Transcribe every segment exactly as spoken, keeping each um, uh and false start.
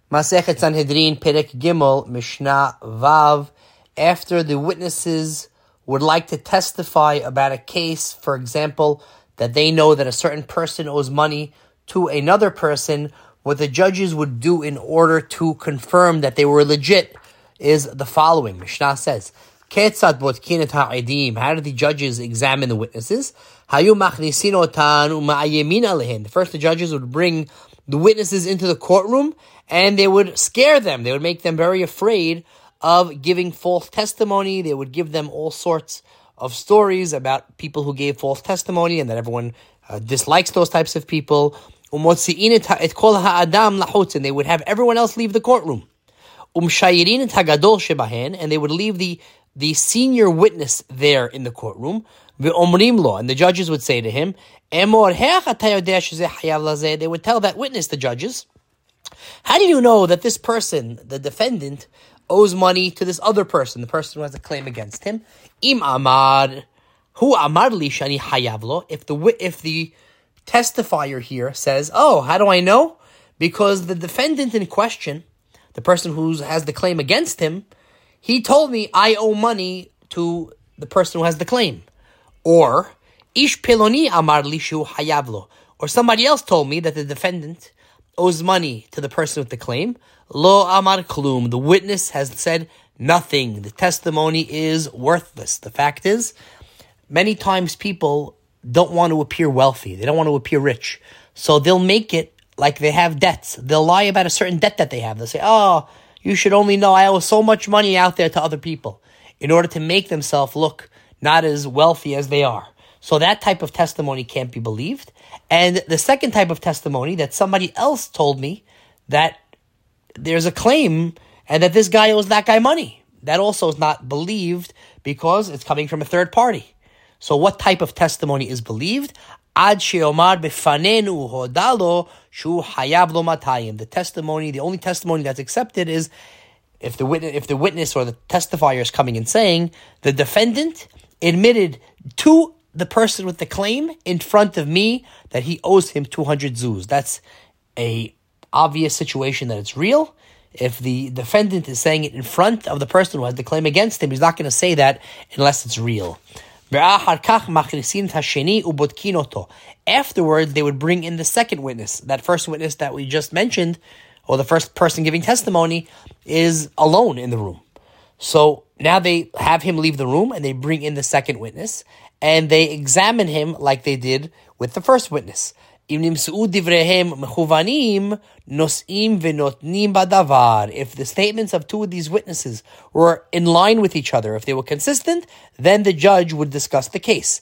Masechet Sanhedrin, Perek Gimel, Mishnah Vav. After the witnesses would like to testify about a case, for example, that they know that a certain person owes money to another person, what the judges would do in order to confirm that they were legit is the following. Mishnah says, Ketzat botkin et ha'edim. How do the judges examine the witnesses? Hayu machnisin otan u'ma'ayemin alehin. First, the judges would bring the witnesses into the courtroom and they would scare them. They would make them very afraid of giving false testimony. They would give them all sorts of stories about people who gave false testimony and that everyone uh, dislikes those types of people. Umotzi'in et kol ha'adam lahutz. And they would have everyone else leave the courtroom. Umshayirin et hagadol shebahen. And they would leave the the senior witness there in the courtroom. Ve'omrim lo. And the judges would say to him, Emor he'ach ata yodea shezeh hayav lazeh. They would tell that witness, the judges, how do you know that this person, the defendant, owes money to this other person, the person who has a claim against him? Im amar, hu amar li shani hayav lo. If the if the testifier here says, oh, how do I know? Because the defendant in question, the person who has the claim against him, he told me I owe money to the person who has the claim. Or, ish peloni amar li shu hayav lo. Or somebody else told me that the defendant owes money to the person with the claim. Lo amar klum. The witness has said nothing. The testimony is worthless. The fact is, many times people don't want to appear wealthy. They don't want to appear rich. So they'll make it like they have debts. They'll lie about a certain debt that they have. They'll say, oh, you should only know I owe so much money out there to other people, in order to make themselves look not as wealthy as they are. So that type of testimony can't be believed. And the second type of testimony, that somebody else told me that there's a claim and that this guy owes that guy money, that also is not believed because it's coming from a third party. So what type of testimony is believed? Ad she'omar befanenu hodalo shu hayav lo matayim. The testimony, the only testimony that's accepted is if the witness, if the witness or the testifier is coming and saying the defendant admitted to the person with the claim in front of me that he owes him two hundred zuz. That's a obvious situation that it's real. If the defendant is saying it in front of the person who has the claim against him, he's not going to say that unless it's real. Afterwards, they would bring in the second witness. That first witness that we just mentioned, or the first person giving testimony, is alone in the room. So now they have him leave the room and they bring in the second witness and they examine him like they did with the first witness. If the statements of two of these witnesses were in line with each other, if they were consistent, then the judge would discuss the case.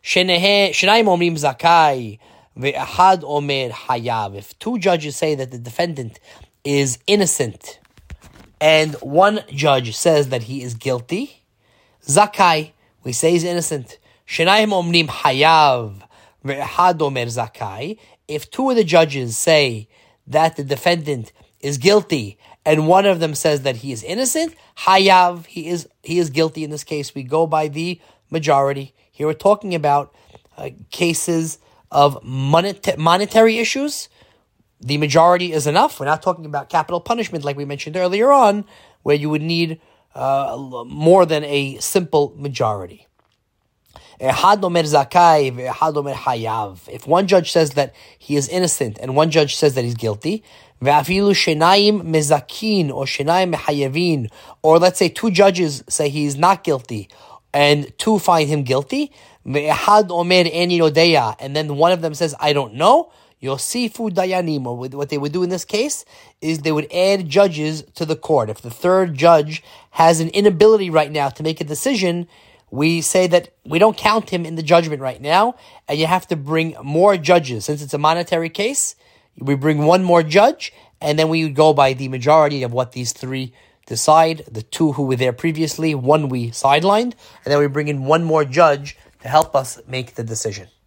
If two judges say that the defendant is innocent and one judge says that he is guilty, zakai, we say he's innocent. Shenayim omrim hayav ve'ehad omer zakai. If two of the judges say that the defendant is guilty and one of them says that he is innocent, hayav, he is he is guilty in this case. We go by the majority. Here we're talking about uh, cases of monet- monetary issues. The majority is enough. We're not talking about capital punishment like we mentioned earlier on, where you would need uh, more than a simple majority. If one judge says that he is innocent and one judge says that he's guilty, or let's say two judges say he's not guilty and two find him guilty, and then one of them says, I don't know, Yosifu Dayanim, or what they would do in this case is they would add judges to the court. If the third judge has an inability right now to make a decision, we say that we don't count him in the judgment right now, and you have to bring more judges. Since it's a monetary case, we bring one more judge, and then we go by the majority of what these three decide. The two who were there previously, one we sidelined, and then we bring in one more judge to help us make the decision.